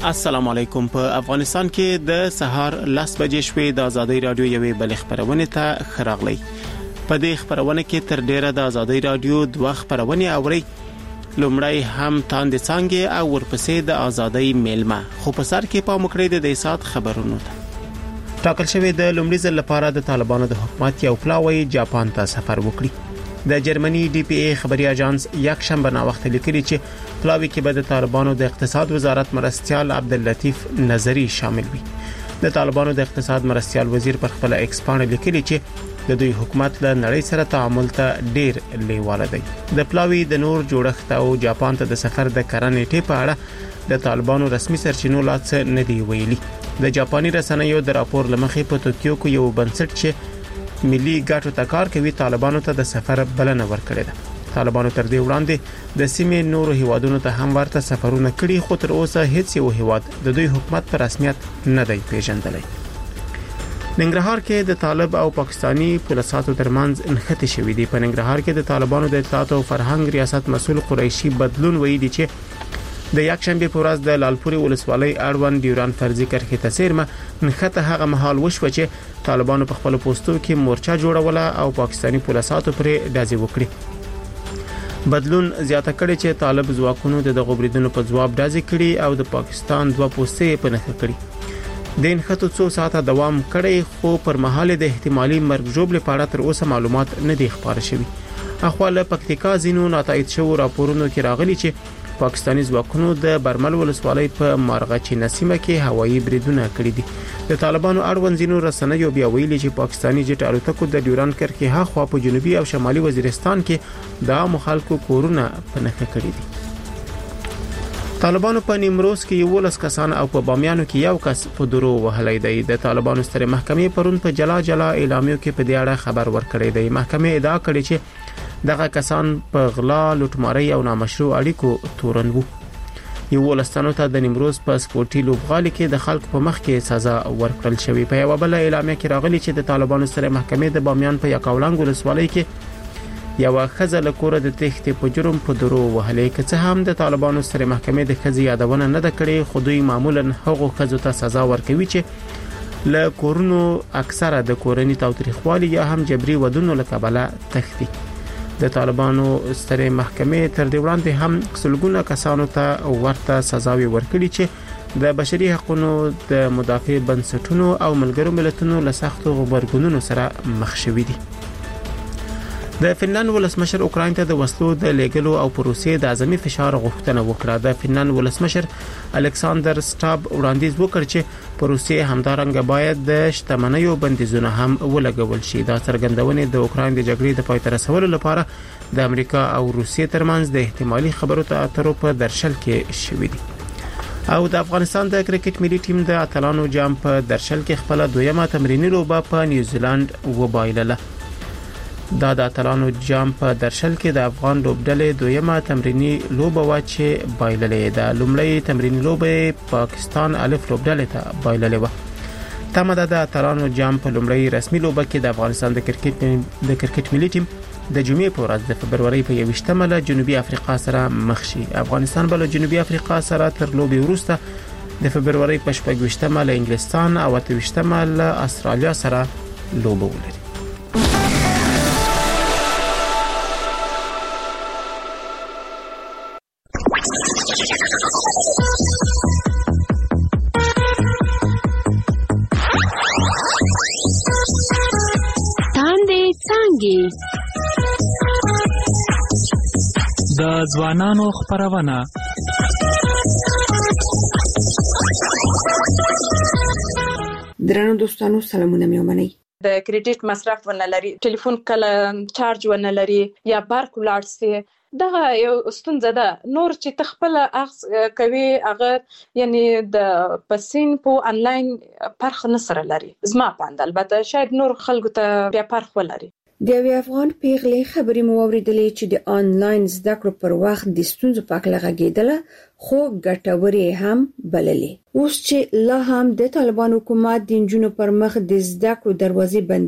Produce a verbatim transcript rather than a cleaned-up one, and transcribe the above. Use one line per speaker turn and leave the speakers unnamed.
السلام علیکم. په افغانستان کې د سهار لس بجې شوې د ازادي رادیو یوې بل خبرونه ته خراغلی. په دې خبرونه کې تر ډیره د ازادي رادیو دوه خبرونه اوري. لومړی هم تاند څنګه او ورپسې د ازادي میلمه. خو په سر کې په مکړې د سات خبرونه ته ټاکل شوی د لومړي ځل لپاره د طالبانو د حکومت یو پلاوی جاپان ته سفر وکړي. د جرمني ډي پی ای خبري اژانس یک شنبه نا وخت لیکلي چې پلاوی کې به د طالبانو د اقتصاد وزارت مرستيال عبداللطیف نظری شامل وي. د طالبانو د اقتصاد مرستيال وزیر پر خپل ایکس باندې لیکلي چې د دوی حکومت له نړۍ سره تعامل ته ډیر لیواله دی. د پلاوی د نور جوړښت او جاپان ته د سفر د کرنې ټی په اړه د طالبانو رسمي سرچینو لا څه نه دی ویلي. د جاپاني رسنیو د راپور لمخې په توکیو کې یو بنسټ چې ملي ګټو ته کار کوي طالبانو ته د سفر بلنه ورکړې ده. طالبانو تر دې وړاندې د سیمې نورو هیوادونو ته هم ورته سفرونه کړي، خو تر اوسه هیڅ یو هیواد د دوی حکومت په رسمیت نه دی پیژندلی. ننګرهار کې د طالب او پاکستانی پولیسو ترمنځ انخته شوې دي. په ننګرهار کې د طالبانو د اطلاعات او فرهنګ ریاست مسؤل قریشي بدلون ویلي چې د یک شنبه په ورځ د لالپوري ولسوالۍ اړوند ډیوران فرضي کرښې ته سیرمه نخته هغه مهال وشو چې طالبانو په خپل پوسټو کې مورچا جوړوله او پاکستانی پولیسو پرې ډازې وکړي. بدلون زیاته کړي چې طالب ځواکونو د غوبریدونو په جواب ډازې کړي او د پاکستان دوه پوسټې په نخښه کړي. د انخته څو ساعته دوام کړي، خو پر مهال د احتمالي مرګ جوړ لپاره تر اوسه معلومات نه دي خبر شوي. اخواله پکتیکا زینو ناتایید شو راپورونو کې راغلي چې پاکستانی ځواکونو د برمل ولسوالۍ په مارغچی نسیمه کې هوایي بریدونه کړي دي. د طالبانو اړوند زینو رسنیو بیا ویلي چې پاکستانی جټ الوتکو د ډیوران کرښې هاخوا په جنوبي او شمالي وزیرستان کې د عام خلکو کورونه په نښه کړي دي. طالبانو په نیمروز کې یو لس کسان او په بامیانو کې یو کس په درو وهلای دی. د طالبانو ستره محکمې پرون په جلا جلا اعلامیو کې په دې اړه خبر ورکړی دی. محکمې ادعا کړې چې دغه کسان په غلا، لوټمارۍ او نامشروع اړیکو تورن وو. یو لستانو ته د نیمروز په سپورټي لوبغالي کې د خلکو په مخ کې سزا ورکړل شوې. په یو بل اعلامیه کې راغلي چې د طالبانو سره محکمې د بامیان په یکاولنګ ولسوالۍ کې یو خزه له کور د تخت په جرم په درو وهلې کې څه هم د طالبانو سره محکمې د خزي یادونه نه کړې، خو دوی معمولا هغه خزو ته سزا ورکوي چې له کورونو اکثره د کورنۍ تاوتریخوالي یا هم جبري ودونو له کبله تختی. د طالبانو ستره محکمې تر دې وړاندې هم څلګونه کسانو ته ورته سزاوي ورکړي چې د بشري حقوقو د مدافع بنسټونو او ملګرو ملتونو له سختو غبرګونونو سره مخ شوي دي. د فنلند ولسمشر اوکراین ته د وسلو د لیګلو او پروسې د اعظمي فشار غوښتنه وکړه. د فنلند ولسمشر الکساندر سټاب وړاندیز وکړ چې پروسې همدارنګه باید د شتمنیو بندیزونه هم ولګول شي. دا څرګندونه د اوکراین د جګړې د پای ته رسولو لپاره د امریکا او روسیې ترمنځ د احتمالي خبرو اترو په درشل کې شوې دي. او د افغانستان د کرکټ ملي ټیم د اتلانو جام په درشل کې خپل دویمه تمریني لوبه په نیوزیلند وبایلله. دا د اتلانو جام په درشل کې د افغان لوبډلې دویمه تمرینی لوبه وا چې بایللې ده. لومړی تمرینی لوبه پاکستان الف لوبډلې ته بایللې و. تمه ده د اتلانو جام په لومړی رسمي لوبه کې د افغانستان د کرکټ د کرکټ ملي ټیم د جمعې په ورځ د فبرवरी په یوشتمه له جنوبي افریقا سره مخ شي. افغانستان بل جنوبي افریقا سره تر لوبې وروسته د فبرवरी په شپږمه له انګلستان او اتهمه له استرالیا سره لوبه ولري.
د ځوانانو خبرونه
درنو دوستانو سلامونه مې ومنئ.
د کریډټ مصرف ونه لري، ټلیفون کله چارج ونه لري یا بارک ولاړ سي، دغه یو ستونزه ده. نور چې تخپل اخذ کوي هغه یعنی د پسین په انلاین پرخ نسره لري. زما پاند البته شاید نور خلکو ته بیا پرخ ولري.
د یو افغان پیغلې خبرې مو اوریدلې چې د آنلاین زده کړو پر وخت د ستونزو په اړه غږیدله، خو ګټورې هم بللې. اوس چې لا هم د طالبان حکومت د جنونو پر مخ د زده کړو دروازې بند